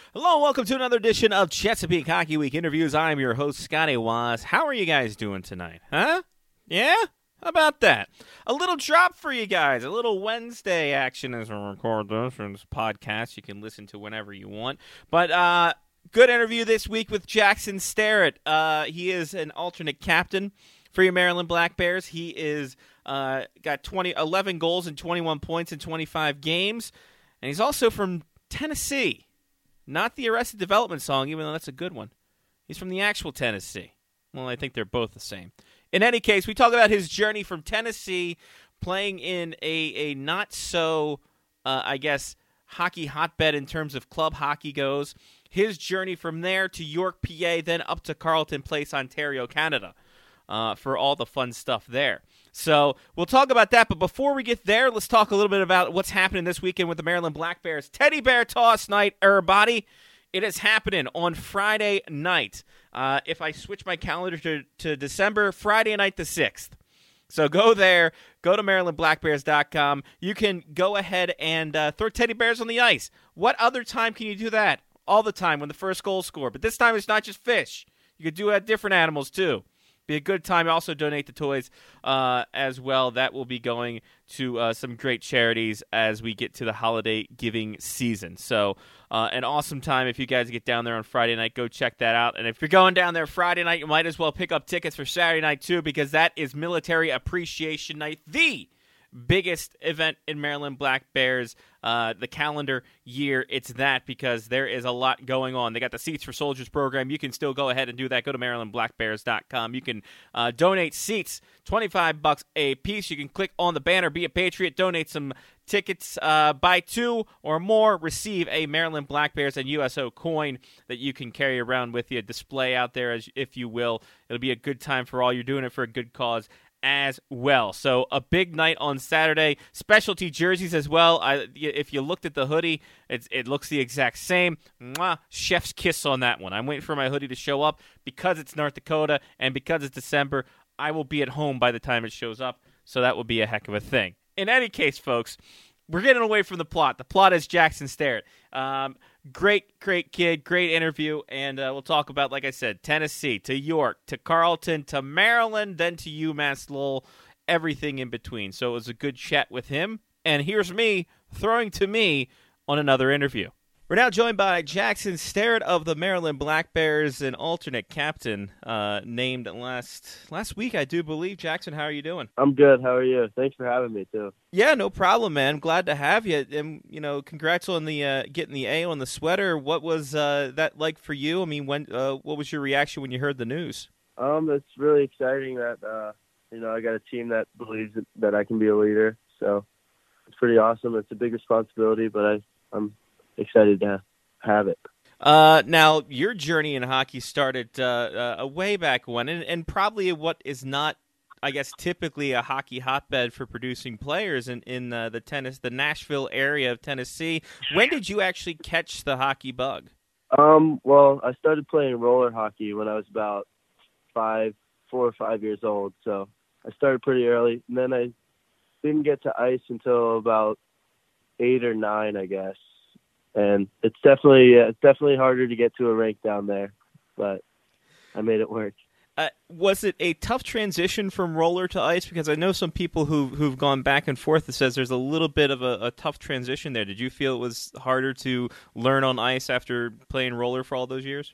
Hello and welcome to another edition of Chesapeake Hockey Week Interviews. I'm your host, Scotty Waz. How are you guys doing tonight? Huh? Yeah? How about that? A little drop for you guys, a little Wednesday action as we record this podcast. You can listen to whenever you want. But good interview this week with Jackson Starrett. He is an alternate captain for your Maryland Black Bears. He is got 11 goals and 21 points in 25 games. And he's also from Tennessee. Not the Arrested Development song, even though that's a good one. He's from the actual Tennessee. Well, I think they're both the same. In any case, we talk about his journey from Tennessee, playing in a not-so, hockey hotbed in terms of club hockey goes. His journey from there to York, PA, then up to Carleton Place, Ontario, Canada, for all the fun stuff there. So we'll talk about that, but before we get there, let's talk a little bit about what's happening this weekend with the Maryland Black Bears. Teddy Bear Toss Night, everybody. It is happening on Friday night. If I switch my calendar to December, Friday night the 6th. So go there, go to MarylandBlackBears.com. You can go ahead and throw teddy bears on the ice. What other time can you do that? All the time when the first goal scored. But this time it's not just fish. You could do different animals too. Be a good time. Also donate the toys as well. That will be going to some great charities as we get to the holiday giving season. So an awesome time if you guys get down there on Friday night. Go check that out. And if you're going down there Friday night, you might as well pick up tickets for Saturday night too, because that is Military Appreciation Night, the biggest event in Maryland Black Bears, the calendar year. It's that because there is a lot going on. They got the Seats for Soldiers program. You can still go ahead and do that. Go to MarylandBlackBears.com. You can donate seats, $25 a piece. You can click on the banner, Be a Patriot, donate some tickets, buy two or more, receive a Maryland Black Bears and USO coin that you can carry around with you, display out there as if you will. It'll be a good time for all. You're doing it for a good cause as well. So a big night on Saturday. Specialty jerseys as well. If you looked at the hoodie, it looks the exact same. Mwah, chef's kiss on that one. I'm waiting for my hoodie to show up. Because it's North Dakota and because it's December, I will be at home by the time it shows up, so that will be a heck of a thing. In any case, folks, we're getting away from the plot. The plot is Jackson Starrett. Great kid, great interview, and we'll talk about, like I said, Tennessee to York to Carleton to Maryland, then to UMass Lowell, everything in between. So it was a good chat with him, and here's me throwing to me on another interview. We're now joined by Jackson Starrett of the Maryland Black Bears, an alternate captain named last week, I do believe. Jackson, how are you doing? I'm good. How are you? Thanks for having me, too. Yeah, no problem, man. Glad to have you. And, congrats on the getting the A on the sweater. What was that like for you? I mean, what was your reaction when you heard the news? It's really exciting that, I got a team that believes that I can be a leader. So it's pretty awesome. It's a big responsibility, but I'm excited to have it. Now, your journey in hockey started way back when, and probably what is not, I guess, typically a hockey hotbed for producing players in the Nashville area of Tennessee. When did you actually catch the hockey bug? Well, I started playing roller hockey when I was about 4 or 5 years old, so I started pretty early, and then I didn't get to ice until about 8 or 9, I guess. And it's definitely harder to get to a rink down there, but I made it work. Was it a tough transition from roller to ice? Because I know some people who've gone back and forth that says there's a little bit of a tough transition there. Did you feel it was harder to learn on ice after playing roller for all those years?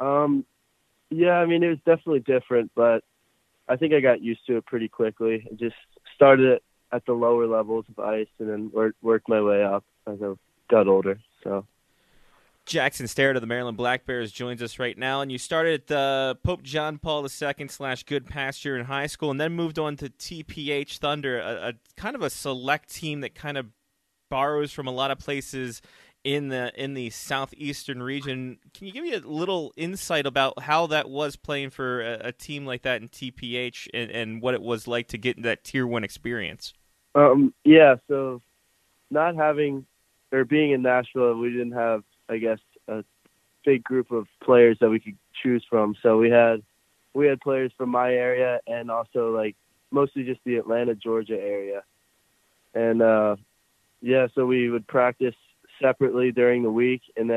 Yeah, I mean, it was definitely different, but I think I got used to it pretty quickly. I just started at the lower levels of ice and then worked my way up as I got older. So, Jackson Starrett of the Maryland Black Bears joins us right now, and you started at Pope John Paul II / Good Pasture in high school, and then moved on to TPH Thunder, a kind of a select team that kind of borrows from a lot of places in the southeastern region. Can you give me a little insight about how that was playing for a team like that in TPH, and what it was like to get that Tier 1 experience? Yeah, so not having or being in Nashville, we didn't have, I guess, a big group of players that we could choose from. So we had players from my area and also like mostly just the Atlanta, Georgia area. And so we would practice separately during the week, and then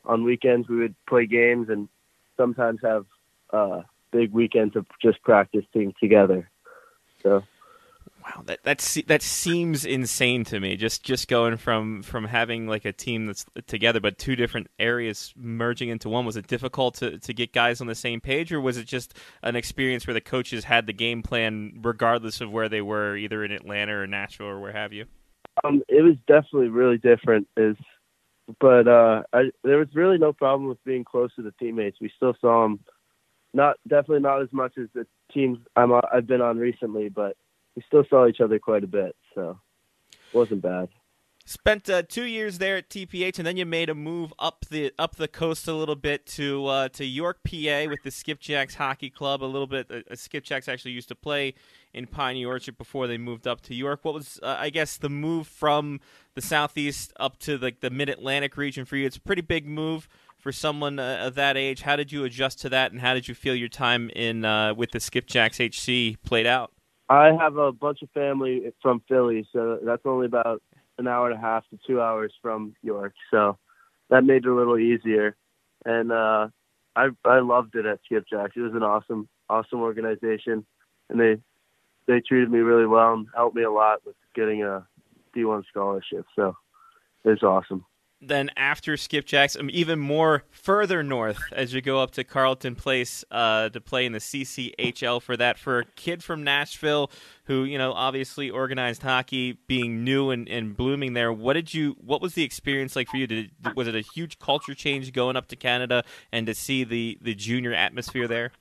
on weekends we would play games and sometimes have big weekends of just practicing together. So. Wow, that seems insane to me. Just going from having like a team that's together, but two different areas merging into one. Was it difficult to get guys on the same page, or was it just an experience where the coaches had the game plan regardless of where they were, either in Atlanta or Nashville or where have you? It was definitely really different. But there was really no problem with being close to the teammates. We still saw them, definitely not as much as the teams I've been on recently, but we still saw each other quite a bit, so it wasn't bad. Skipjack 2 years there at TPH, and then you made a move up the coast a little bit to York, PA, with the Skipjacks Hockey Club. A little bit. Skipjacks actually used to play in Piney Orchard before they moved up to York. What was, I guess, the move from the southeast up to the Mid-Atlantic region for you? It's a pretty big move for someone of that age. How did you adjust to that, and how did you feel your time in with the Skipjacks HC played out? I have a bunch of family from Philly, so that's only about an hour and a half to 2 hours from York, so that made it a little easier. And I loved it at Skipjacks. It was an awesome organization, and they treated me really well and helped me a lot with getting a D1 scholarship. So it was awesome. Then after Skipjacks, even more further north as you go up to Carleton Place to play in the CCHL for a kid from Nashville who, obviously organized hockey, being new and blooming there. What was the experience like for you? Was it a huge culture change going up to Canada and to see the junior atmosphere there?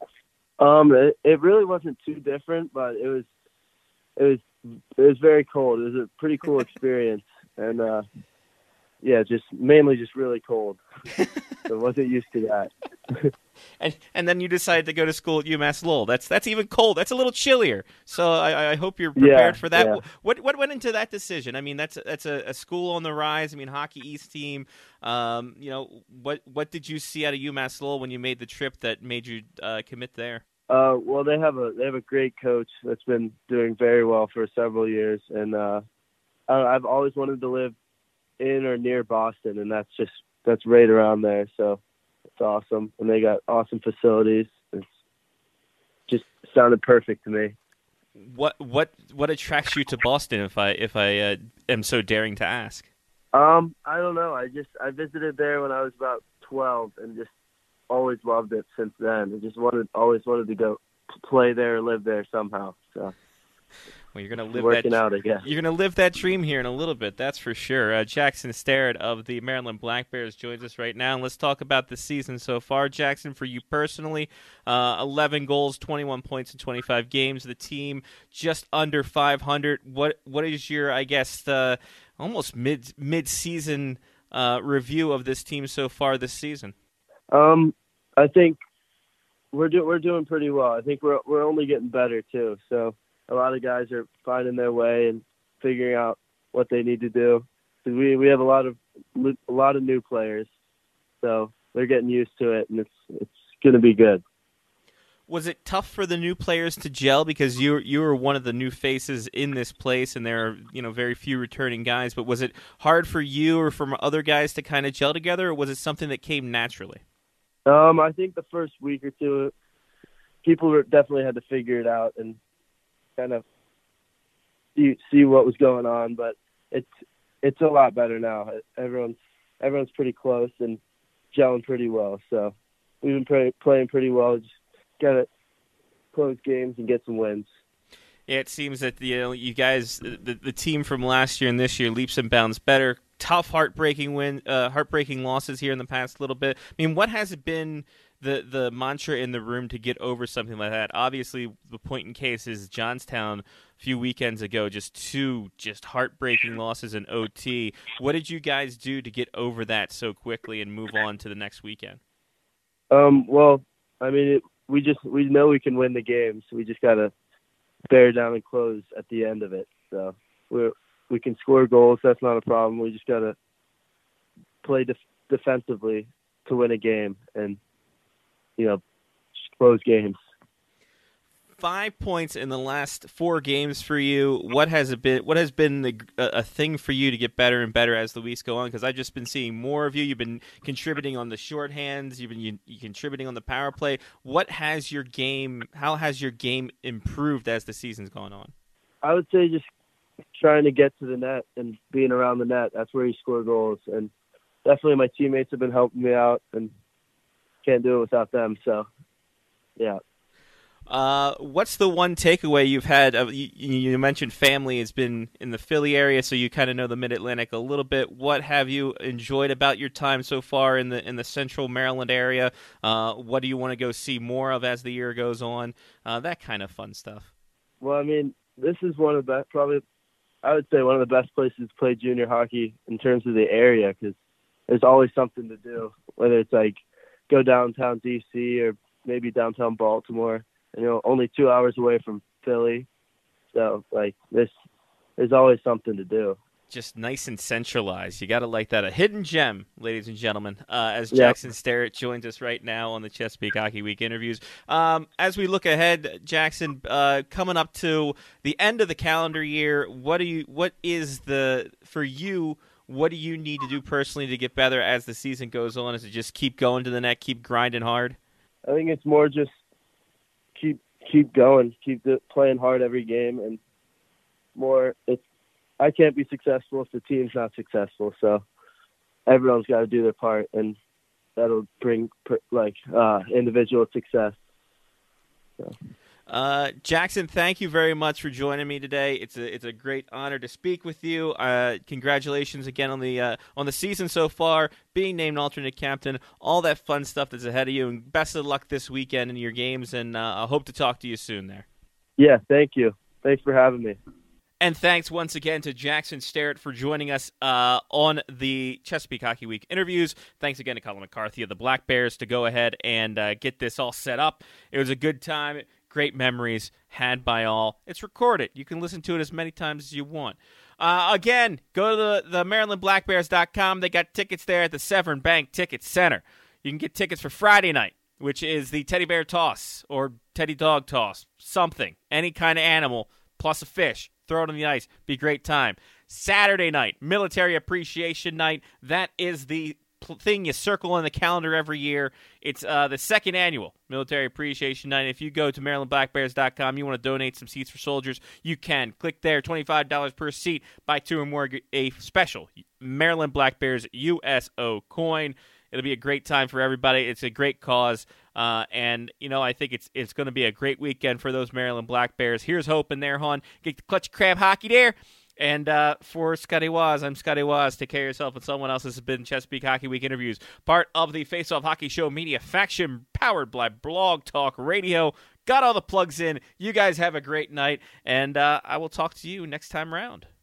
It really wasn't too different, but it was very cold. It was a pretty cool experience, and yeah, mainly really cold. So I wasn't used to that. and then you decided to go to school at UMass Lowell. That's even cold. That's a little chillier. So I hope you're prepared for that. Yeah. What went into that decision? I mean, that's a school on the rise. I mean, Hockey East team. What did you see out of UMass Lowell when you made the trip that made you commit there? Well, they have a great coach that's been doing very well for several years, and I've always wanted to live in or near Boston, and that's right around there. So it's awesome, and they got awesome facilities. It's just sounded perfect to me. What attracts you to Boston? If I am so daring to ask. I don't know. I visited there when I was about 12, and just always loved it since then. I just always wanted to go play there or live there somehow. So. Well, you're going to live working out, I guess. You're going to live that dream here in a little bit, that's for sure. Jackson Starrett of the Maryland Black Bears joins us right now, and let's talk about the season so far. Jackson, for you personally, 11 goals, 21 points in 25 games. The team just under 500. What is your, I guess, almost mid-season review of this team so far this season? I think we're doing pretty well. I think we're only getting better too. So. A lot of guys are finding their way and figuring out what they need to do. Because we have a lot of new players, so they're getting used to it, and it's going to be good. Was it tough for the new players to gel because you were one of the new faces in this place, and there are very few returning guys? But was it hard for you or for other guys to kind of gel together, or was it something that came naturally? I think the first week or two, people definitely had to figure it out and kind of see what was going on, but it's a lot better now. Everyone's pretty close and gelling pretty well. So we've been playing pretty well. Just gotta close games and get some wins. Yeah, it seems that you guys, the team from last year and this year, leaps and bounds better. Tough, heartbreaking losses here in the past little bit. I mean, what has it been? The mantra in the room to get over something like that? Obviously, the point in case is Johnstown a few weekends ago, two heartbreaking losses in OT. What did you guys do to get over that so quickly and move on to the next weekend? Well, I mean, we know we can win the game, so we just got to bear down and close at the end of it. So we can score goals. That's not a problem. We just got to play defensively to win a game and just close games. 5 points in the last 4 games for you. What has it been? What has been a thing for you to get better and better as the weeks go on? Because I've just been seeing more of you. You've been contributing on the shorthands. You've been contributing on the power play. What has your game? How has your game improved as the season's gone on? I would say just trying to get to the net and being around the net. That's where you score goals. And definitely my teammates have been helping me out, and can't do it without them. So, yeah. What's the one takeaway you've had? You mentioned family has been in the Philly area, so you kind of know the Mid-Atlantic a little bit. What have you enjoyed about your time so far in the Central Maryland area? What do you want to go see more of as the year goes on? That kind of fun stuff. Well, I mean, this is one of the best, probably, I would say one of the best places to play junior hockey in terms of the area, because there's always something to do, whether it's like go downtown DC or maybe downtown Baltimore. And, only 2 hours away from Philly. So, there's always something to do. Just nice and centralized. You got to like that. A hidden gem, ladies and gentlemen, as Jackson Sterrett joins us right now on the Chesapeake Hockey Week interviews. As we look ahead, Jackson, coming up to the end of the calendar year, for you, what do you need to do personally to get better as the season goes on? Is it just keep going to the net, keep grinding hard? I think it's more just keep going, playing hard every game, and I can't be successful if the team's not successful. So everyone's got to do their part, and that'll bring individual success. So. Jackson, thank you very much for joining me today. It's a great honor to speak with you. Congratulations again on the season so far, being named alternate captain, all that fun stuff that's ahead of you, and best of luck this weekend in your games. And I hope to talk to you soon there. Yeah, thank you. Thanks for having me. And thanks once again to Jackson Sterrett for joining us on the Chesapeake Hockey Week interviews. Thanks again to Colin McCarthy of the Black Bears to go ahead and get this all set up. It was a good time. Great memories had by all. It's recorded. You can listen to it as many times as you want. Again, go to the MarylandBlackBears.com. They got tickets there at the Severn Bank Ticket Center. You can get tickets for Friday night, which is the teddy bear toss or teddy dog toss, something, any kind of animal, plus a fish. Throw it on the ice. Be a great time. Saturday night, Military Appreciation Night. That is the thing you circle on the calendar every year. It's the second annual Military Appreciation Night. If you go to MarylandBlackBears.com, you want to donate some seats for soldiers, you can. Click there, $25 per seat. Buy 2 or more, a special Maryland Black Bears USO coin. It'll be a great time for everybody. It's a great cause, and I think it's going to be a great weekend for those Maryland Black Bears. Here's hoping there, hon. Get the clutch crab hockey there. And for Scotty Waz, I'm Scotty Waz. Take care of yourself and someone else. This has been Chesapeake Hockey Week interviews, part of the Face Off Hockey Show media faction, powered by Blog Talk Radio. Got all the plugs in. You guys have a great night, and I will talk to you next time around.